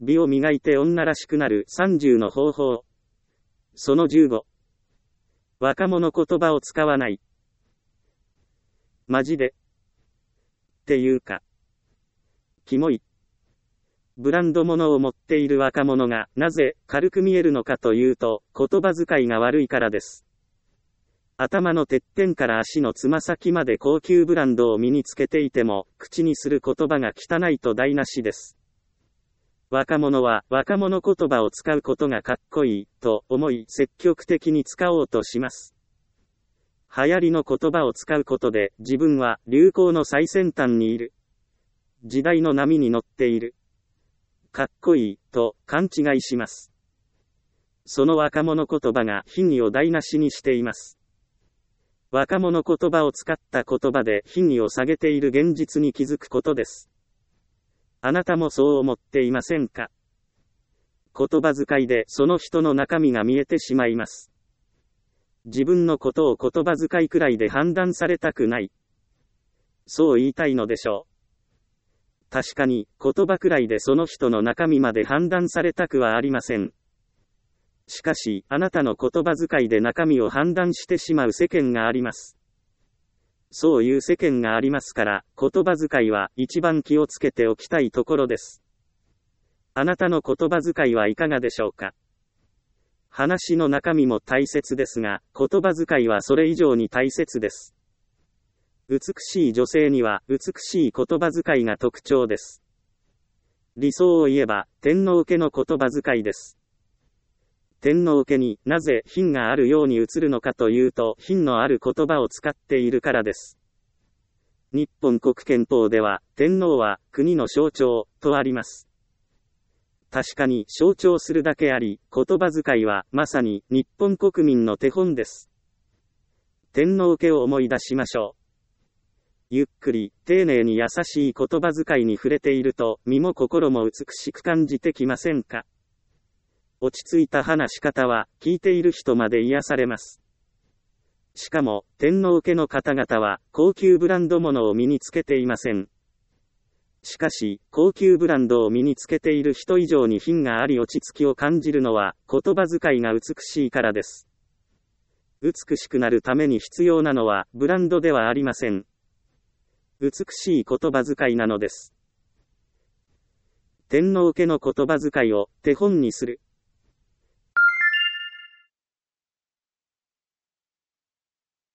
美を磨いて女らしくなる30の方法。その15。若者言葉を使わない。マジで。っていうか。キモい。ブランド物を持っている若者がなぜ軽く見えるのかというと、言葉遣いが悪いからです。頭のてっぺんから足のつま先まで高級ブランドを身につけていても、口にする言葉が汚いと台無しです。若者は若者言葉を使うことがかっこいいと思い積極的に使おうとします。流行りの言葉を使うことで自分は流行の最先端にいる。時代の波に乗っている。かっこいいと勘違いします。その若者言葉が品位を台無しにしています。若者言葉を使った言葉で品位を下げている現実に気づくことです。あなたもそう思っていませんか？言葉遣いでその人の中身が見えてしまいます。自分のことを言葉遣いくらいで判断されたくない。そう言いたいのでしょう。確かに言葉くらいでその人の中身まで判断されたくはありません。しかし、あなたの言葉遣いで中身を判断してしまう世間があります。そういう世間がありますから、言葉遣いは一番気をつけておきたいところです。あなたの言葉遣いはいかがでしょうか？話の中身も大切ですが、言葉遣いはそれ以上に大切です。美しい女性には美しい言葉遣いが特徴です。理想を言えば、天皇家の言葉遣いです。天皇家になぜ品があるように映るのかというと、品のある言葉を使っているからです。日本国憲法では、天皇は国の象徴とあります。確かに象徴するだけあり、言葉遣いはまさに日本国民の手本です。天皇家を思い出しましょう。ゆっくり、丁寧に優しい言葉遣いに触れていると、身も心も美しく感じてきませんか？落ち着いた話し方は、聞いている人まで癒されます。しかも、天皇家の方々は、高級ブランド物を身につけていません。しかし、高級ブランドを身につけている人以上に品があり落ち着きを感じるのは、言葉遣いが美しいからです。美しくなるために必要なのは、ブランドではありません。美しい言葉遣いなのです。天皇家の言葉遣いを手本にする。